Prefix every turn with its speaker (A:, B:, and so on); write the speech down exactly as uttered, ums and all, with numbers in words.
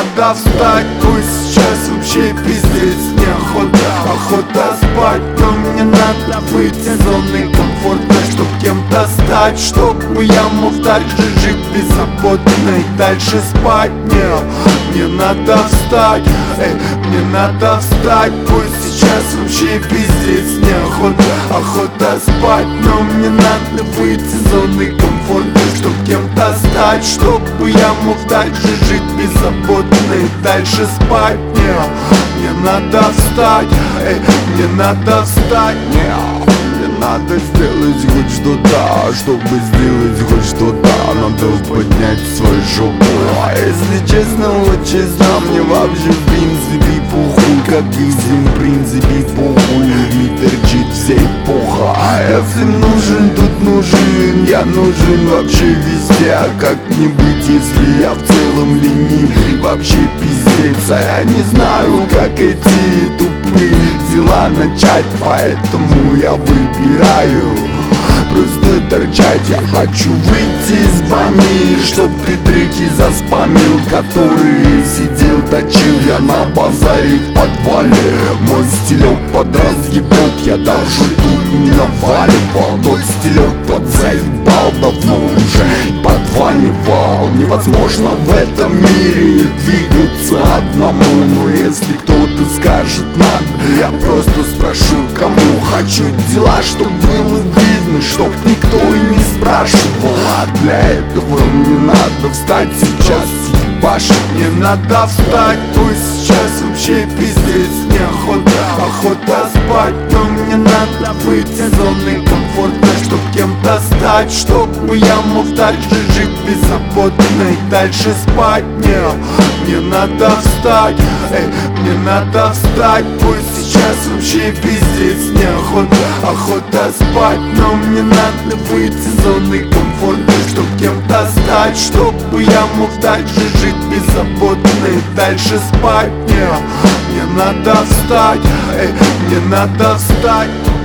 A: надо встать, пусть сейчас вообще пиздец неохота. Охота спать, но мне надо выйти из зоны комфорта, чтоб кем-то стать, чтобы я мог дальше жить беззаботно и дальше спать. Не, мне надо встать, эй, мне надо встать, пусть сейчас вообще пиздец неохота. Охота спать, но мне надо выйти из зоны комфорта, чтоб кем-то стать, чтобы я мог дальше жить беззаботно и дальше спать. Не, мне надо встать, эй, мне надо встать. Не, мне надо сделать хоть что-то, чтобы сделать хоть что-то, надо поднять свою жопу. А если честно, вот честно, мне вообще в принципе похуй, как и всем в принципе похуй. Не торчит вся эпоха, а я всем нужен, тут нужен, я нужен вообще везде. А как не быть, если я в целом ленив и вообще пиздец? А я не знаю, как эти тупые дела начать, поэтому я выбираю просто торчать. Я хочу выйти из бани, чтоб ты треки заспамил, которые сидел, точил я на базаре в подвале. Мой стилек подразъебет, я даже тут не наваливал. Тот стилек тот заебал давно уже, подванивал. Невозможно в этом мире двигаться одному, но если кто-то скажет надо, я просто спрошу кому. Хочу дела, чтоб было видно, чтоб никто и не спрашивал. А для этого мне надо встать сейчас, ебашить. Мне надо встать, пусть сейчас вообще пиздец неохота. Охота спать, но мне надо выйти из зоны комфорта, чтоб кем-то стать, чтобы я мог дальше жить беззаботно и дальше спать. Не, мне надо встать, эй, мне надо встать, пусть сейчас вообще пиздец неохота. Охота спать, но мне надо выйти из зоны комфорта, чтоб кем-то стать, чтобы я мог дальше жить беззаботно и дальше спать. Не, мне надо встать, эй, мне надо встать.